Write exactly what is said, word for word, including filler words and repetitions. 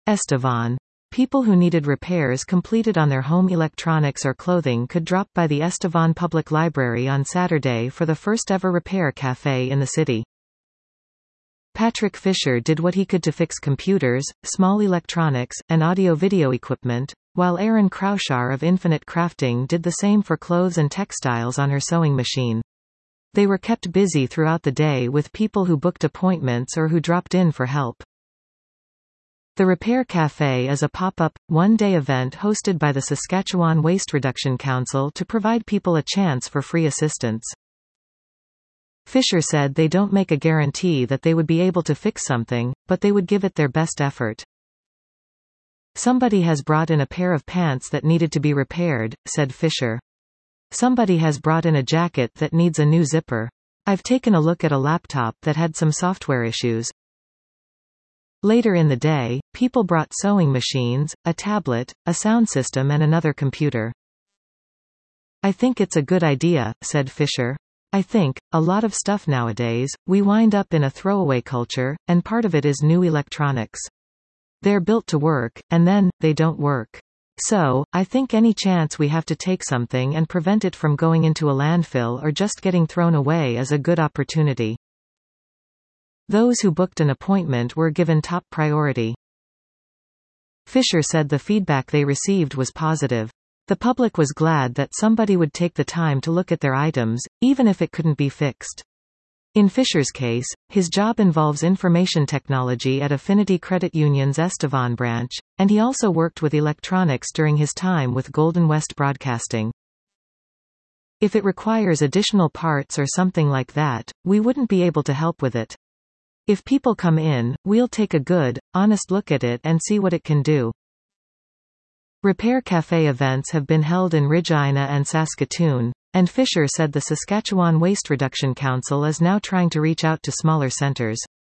Estevan. People who needed repairs completed on their home electronics or clothing could drop by the Estevan Public Library on Saturday for the first-ever repair café in the city. Patrick Fisher did what he could to fix computers, small electronics, and audio-video equipment, while Erin Kraushar of Infinite Crafting did the same for clothes and textiles on her sewing machine. They were kept busy throughout the day with people who booked appointments or who dropped in for help. The Repair Café is a pop-up, one-day event hosted by the Saskatchewan Waste Reduction Council to provide people a chance for free assistance. Fisher said they don't make a guarantee that they would be able to fix something, but they would give it their best effort. Somebody has brought in a pair of pants that needed to be repaired, said Fisher. Somebody has brought in a jacket that needs a new zipper. I've taken a look at a laptop that had some software issues. Later in the day, people brought sewing machines, a tablet, a sound system and another computer. I think it's a good idea, said Fisher. I think, a lot of stuff nowadays, we wind up in a throwaway culture, and part of it is new electronics. They're built to work, and then, they don't work. So, I think any chance we have to take something and prevent it from going into a landfill or just getting thrown away is a good opportunity. Those who booked an appointment were given top priority. Fisher said the feedback they received was positive. The public was glad that somebody would take the time to look at their items, even if it couldn't be fixed. In Fisher's case, his job involves information technology at Affinity Credit Union's Estevan branch, and he also worked with electronics during his time with Golden West Broadcasting. If it requires additional parts or something like that, we wouldn't be able to help with it. If people come in, we'll take a good, honest look at it and see what it can do. Repair Café events have been held in Regina and Saskatoon, and Fisher said the Saskatchewan Waste Reduction Council is now trying to reach out to smaller centres.